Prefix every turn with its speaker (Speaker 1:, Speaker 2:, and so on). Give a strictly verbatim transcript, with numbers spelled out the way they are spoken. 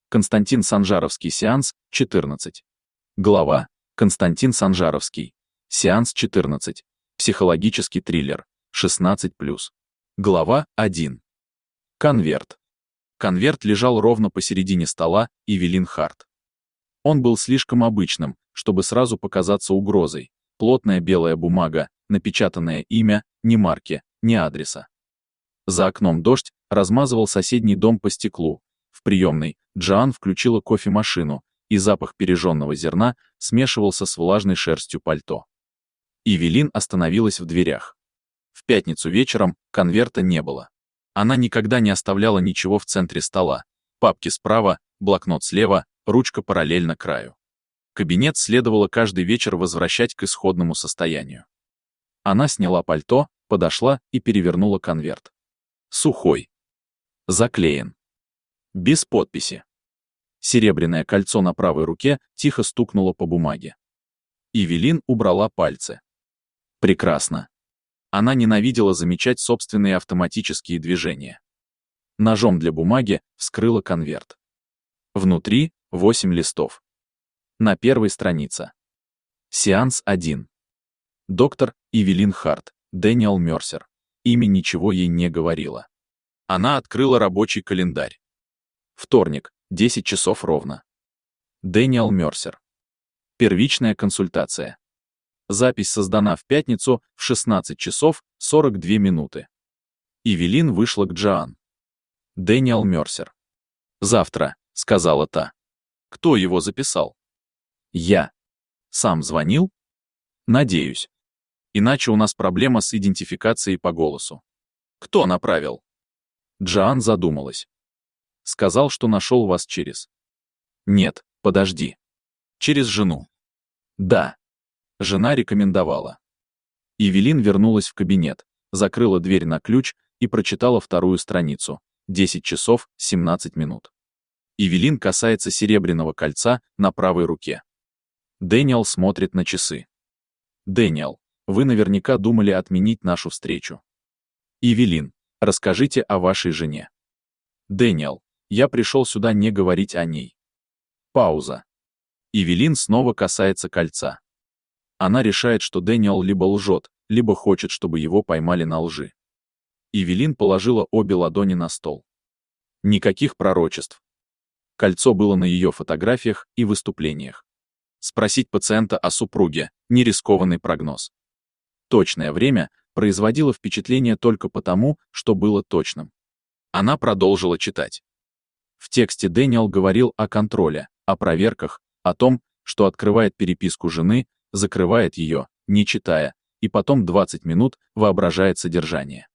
Speaker 1: Константин Санжаровский, сеанс четырнадцать. Глава. Константин Санжаровский. Сеанс четырнадцать. Психологический триллер. шестнадцать плюс. Глава один. Конверт. Конверт лежал ровно посередине стола Эвелин Харт. Он был слишком обычным, чтобы сразу показаться угрозой. Плотная белая бумага, напечатанное имя, ни марки, ни адреса. За окном дождь размазывал соседний дом по стеклу. В приемной Джоан включила кофемашину, и запах пережженного зерна смешивался с влажной шерстью пальто. Эвелин остановилась в дверях. В пятницу вечером конверта не было. Она никогда не оставляла ничего в центре стола. Папки справа, блокнот слева, ручка параллельно краю. Кабинет следовало каждый вечер возвращать к исходному состоянию. Она сняла пальто, подошла и перевернула конверт. Сухой. Заклеен. Без подписи. Серебряное кольцо на правой руке тихо стукнуло по бумаге. Эвелин убрала пальцы. Прекрасно. Она ненавидела замечать собственные автоматические движения. Ножом для бумаги вскрыла конверт. Внутри восемь листов. На первой странице. Сеанс один. Доктор Эвелин Харт, Дэниел Мерсер. Имя ничего ей не говорило. Она открыла рабочий календарь. Вторник, десять часов ровно. Дэниел Мерсер. Первичная консультация. Запись создана в пятницу в шестнадцать часов сорок две минуты. Эвелин вышла к Джоан. Дэниел Мерсер. «Завтра», — сказала та. «Кто его записал?» «Я». «Сам звонил?» «Надеюсь. Иначе у нас проблема с идентификацией по голосу». «Кто направил?» Джоан задумалась. «Сказал, что нашел вас через...» «Нет, подожди. Через жену». «Да». Жена рекомендовала. Эвелин вернулась в кабинет, закрыла дверь на ключ и прочитала вторую страницу. десять часов семнадцать минут. Эвелин касается серебряного кольца на правой руке. Дэниел смотрит на часы. «Дэниел, вы наверняка думали отменить нашу встречу». «Эвелин, расскажите о вашей жене». «Дэниел, я пришел сюда не говорить о ней». Пауза. Эвелин снова касается кольца. Она решает, что Дэниел либо лжет, либо хочет, чтобы его поймали на лжи. Эвелин положила обе ладони на стол. Никаких пророчеств. Кольцо было на ее фотографиях и выступлениях. Спросить пациента о супруге – нерискованный прогноз. Точное время производило впечатление только потому, что было точным. Она продолжила читать. В тексте Дэниел говорил о контроле, о проверках, о том, что открывает переписку жены, закрывает ее, не читая, и потом двадцать минут воображает содержание.